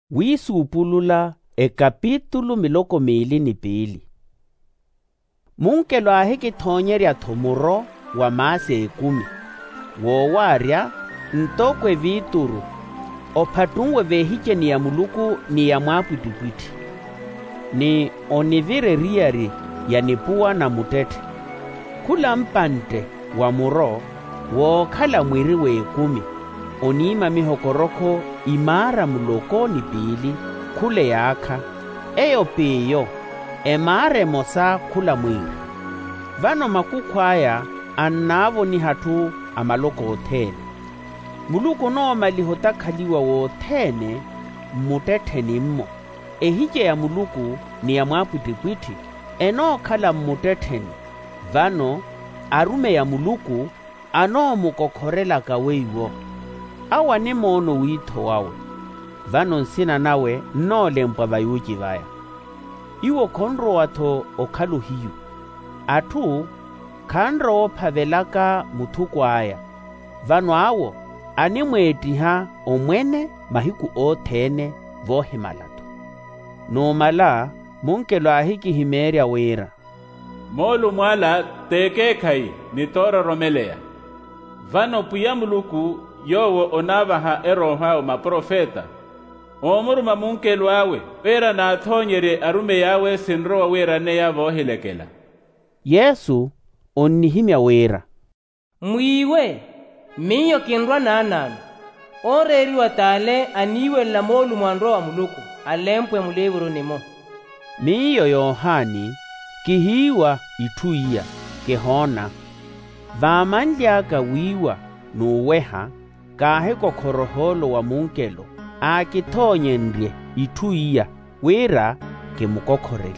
Wisupulula ekapitulo 22. Munkelo ahikithonyerya thomuro wa mase 10 wowarya ntokwe vituru ophatungwe vehiche ni ya muluku ni ya mwapwitipwiti ni onivire riyari ya nipuwa na mutete kula mpante wa muro wokhala mwiri we 10 onima mihokoroko imara muloko ni pili khule yakha eyo piyo emare mosa khula mwiri vano makukhwaya annavo ni hatu amaloko othene muluku nooma lihotakhaliwa wothene mmutetheni mmo ehiche ya muluku ni ya mwapwitipwiti enokhala mmutetheni vano arume ya muluku anoomukokkhorelaka weiwo awa ni moono witho wawe vano nsina nawe nnolempwa vayuchi vaya iwo khonro watho okhaluhiyu athu khanro ophavelaka muthukwaya vano awo animwetiha omwene mahiku othene vohimalatho nomala munkelo ahikihimerya wira molu mwala tekekhai nitororomeleya vano puya muluku yowo onavaha eroha omaprofeta omuruma munkelo awe wera nathonyere arume yawe sinrowa weraneya vohilekela. Yesu onnihimya wira mwiwe miyo kinrwa nananu oreriwa tale aniwela molu mwanrowa muluku alempwe mulevuro nimo miyo Yohani kihiwa ithuiya kehona vamandyaka wiwa nuweha kahe kokhoroholo wa munkelo akithonyenrye ithuiya wira kemukokhorele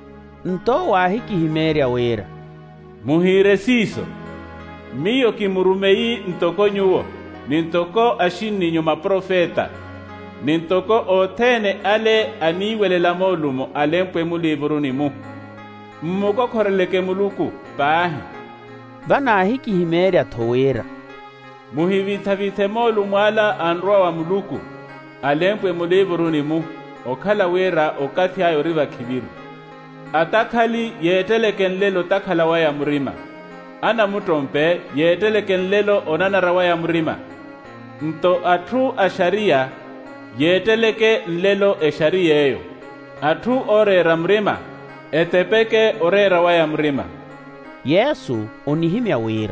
nto wahikihimerya wira muhire siso miyo kimurumeyi ntokonyuwo nintoko ashininyo maprofeta nintoko othene ale aniwelela molumo alempwe mulivuru nimu mmukokhoreleke muluku pahe vana ahikihimerya thowira muhivithavithe molu mwala anrowa wa muluku alempwe mulivuru nimu okhala wira okathyayo riva khiviru atakhali yeetelekenlelo takhala waya murima ana mutompe yeetelekenlelo onanara waya murima nto athu ashariya yeeteleke nlelo eshariyeyo athu orera murima etepeke orera waya murima. Yesu onihimya wira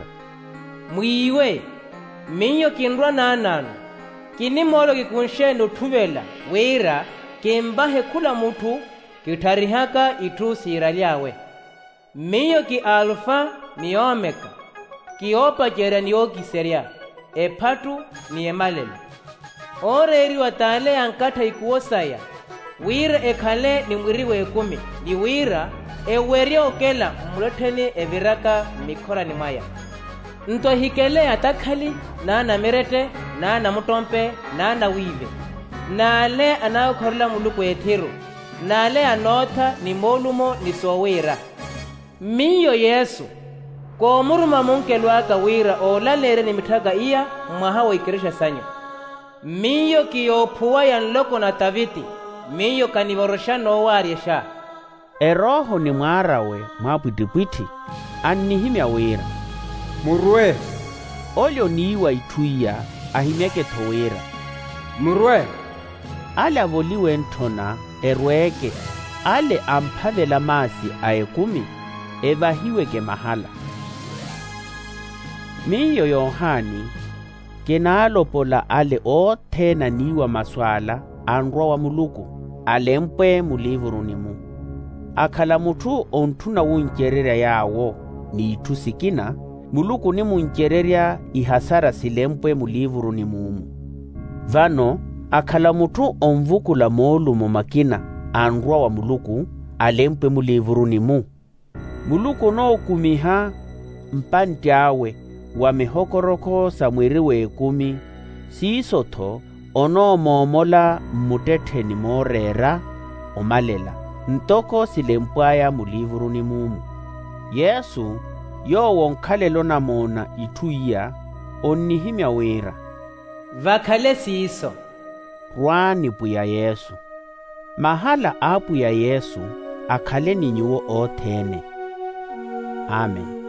mwiwe miyo kinrwa nananu kini molo kikunshene uthuvela wira kimbahe khula muthu kitharihaka ithu sira lyawe miyo ki alfa ni omega kiopacera ni okiserya ephatu ni emalela oreriwa tale ankatha ikuwosaya wira ekhale ni mwiri we 10 ni wira ewerya okela mmuletheni eviraka mikhorani mwaya ntohikele atakhali nana mirete nana mutompe nana wive nale anaokhorela muluku ethiru nale anotha ni molumo ni sowira miyo Yesu komuruma munkelo aka wira olalere ni mithaga iya mwaha woikirisha sanyo miyo kiyophuwa ya nloko na taviti miyo kanivorosha nowaryesha eroho ni mwarawe mwapwitipwiti annihimya wira murwe olyo niwa ithuiya ahimyeke thowira murwe ale avoliwe nthona erweke ale amphavela masi aye 10 evahiweke mahala miyo Yohani kenaalopola ale othena niwa maswala anrwa wa muluku alempwe mulivuru nimu akhala muthu onthuna wunchererya yawo ni ithu sikina muluku ni munchererya ihasara silempwe mulivuru nimumu vano akhala muthu omvukula molumo makina anrwa wa muluku alempwe mulivuru nimu muluku nookumiha mpantyawe wa mihokoroko sa mwiri we 10 siisotho onoomomola mmutetheni moorera omalela ntoko silempwaya mulivuru nimumu Yesu yowo nkhalelo namona ithuiya onnihimya wira vakhale siiso rwani puya Yesu. Mahala apuya Yesu akhale ninyuwo othene. Amen.